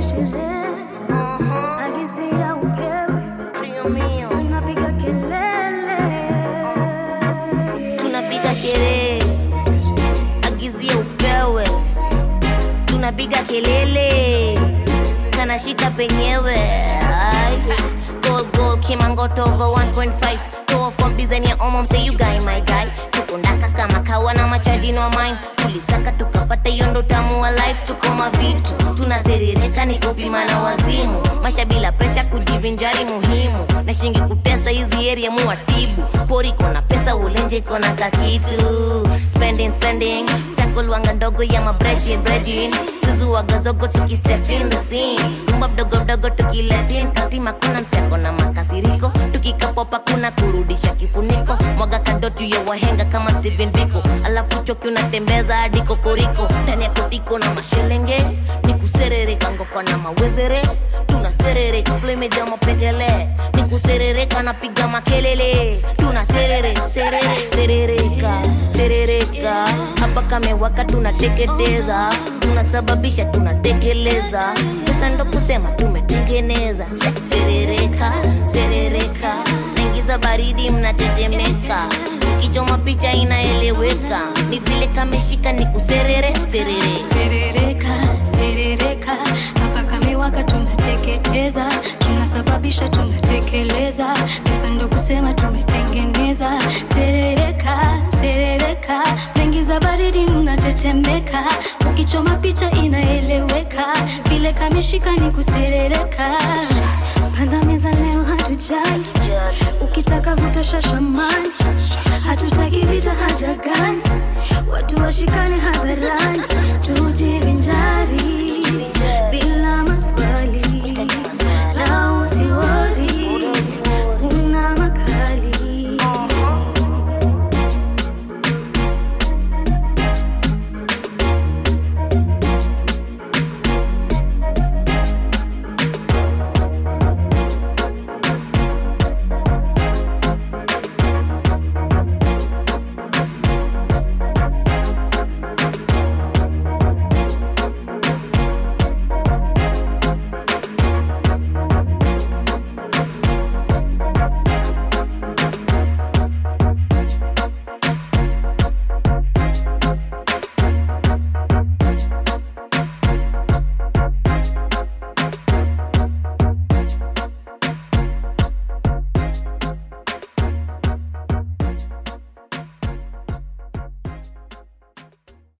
sherehe, agizia upewe, Trio mio, tunapiga kelele. tunapiga sherehe, agizia upewe, tunapiga kelele, kanashika penyewe. Ay. Gold, Kimangoto over 1.5. Go from design ya omom, say you guy, my guy. Tukundakas kama kawa na machaji no mine. Tulisaka tukapata yondo tamu wa life. Tuko mavitu, tunaserereka ni kupima na wazimu. Maisha bila presha kujivinjari muhimu. Na shingi kutesa hizi area muatibu. Pori kona pesa ulenje kona kakitu. Spending Sakul wanga ndogo ya breadin. Suzu wagazogo tuki step in the scene. Rumba mdogo tukiletin. Kastima kuna mseko na makasiriko. Tukikapopa kuna kurudisha kifuniko. Mwaga kadotu ya wahenga kama Steven Biko. Alafu choki unatembeza hadi kokoriko. Ndani ya kotiko na mashelenge. Ni kuserereka ngokwa na mawezere. Tunaserereka flame jama pekele. Ni kuserereka na piga makelele. Tunaserereka hapa kamewaka tunateketeza. Tunasababisha tunatekeleza. Pesa ndo kusema tumetengeneza. Serereka naingiza baridi mnatetemeka. Kichoma picha inaeleweka. Ni vile kameshika ni kuserereka. Serereka hapa kamewaka tunateketeza. Tunasababisha tunatekeleza. Pesa ndo kusema tumetengeneza. Serereka naingiza baridi mnatetemeka. Ukichoma picha inaeleweka. Vile kameshika ni kuserereka. Panda meza leo hatujali. Ukitaka vuta shashamani. Hatutaki vita haja gani. Watu washikane hadharani. Tujivinjari.